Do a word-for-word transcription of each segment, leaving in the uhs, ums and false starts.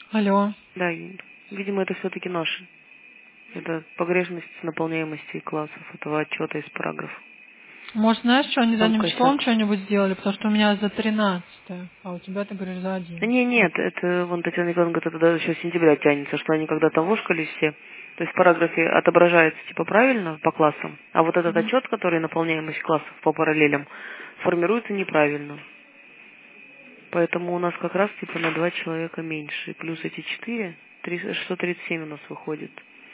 Алло. Да, и, видимо, это все-таки наши. Это погрешность наполняемости классов этого отчета из параграфа. Может, знаешь, что они Там задним числом косяк. что-нибудь сделали? Потому что у меня за тринадцатое, а у тебя, ты говоришь, за Да один. не, нет, это, вон Татьяна Николаевна говорит, это даже еще с сентября тянется, что они когда-то вошкались все. То есть в параграфе отображается типа правильно по классам, а вот этот Мгм. отчет, который наполняемость классов по параллелям, формируется неправильно. Поэтому у нас как раз типа на два человека меньше. Плюс эти четыре, сто тридцать семь у нас выходит.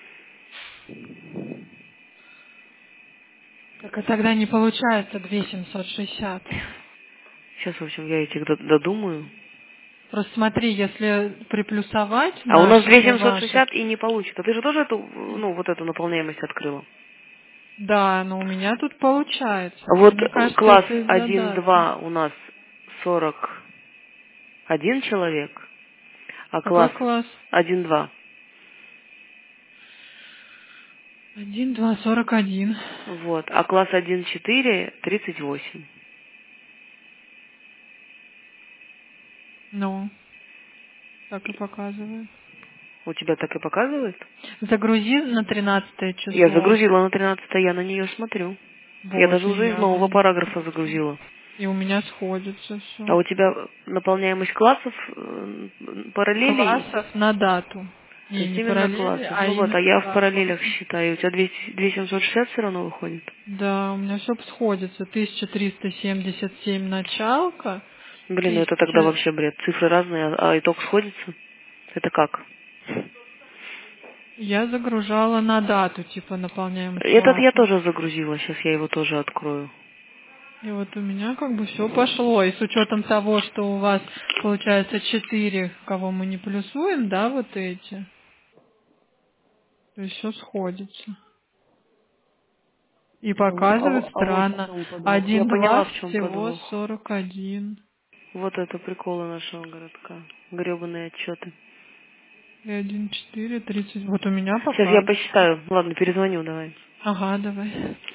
Так а тогда не получается две семьсот шестьдесят. Сейчас, в общем, я этих дод- додумаю. Просто смотри, если приплюсовать А у нас наших две и семьсот ваших, шестьдесят и не получится. Ты же тоже эту, ну, вот эту наполняемость открыла? да, но у меня тут получается. Вот Мне кажется, класс это из-за даты. один-два у нас сорок один человек, а Какой класс класс? один-два. Один, два, сорок один. Вот, а класс один-четыре тридцать восемь. Ну, так и показывает. У тебя так и показывает? Загрузи на тринадцатое Я число. загрузила на тринадцатое, я на нее смотрю. Я Вот, даже и уже из я на нового нее параграфа смотрю. загрузила. И у меня сходится А все. у тебя наполняемость классов э, параллелей? Классов на дату. То Не, есть не именно параллели, классов. а Ну вот, а именно я в да, параллелях классы. считаю. У тебя двести, две тысячи семьсот шестьдесят все равно выходит? Да, у меня все сходится. тысяча триста семьдесят семь началка, Блин, ну это тогда тысяча... вообще бред. Цифры разные, а а итог сходится? Это как? Я загружала на дату, типа наполняемость Этот я класса. тоже загрузила. Сейчас я его тоже открою. И вот у меня как бы все пошло. И с учетом того, что у вас получается четыре, кого мы не плюсуем, да, вот эти, то есть все сходится. И А, в- а показывает в- а вот в странно. чем подвох? Я Один два поняла, в чем всего подвох. сорок один. Вот это приколы нашего городка. Гребаные отчеты. И один четыре тридцать. Вот у меня Сейчас я показывает. посчитаю. Ладно, перезвоню, давай. Ага, давай.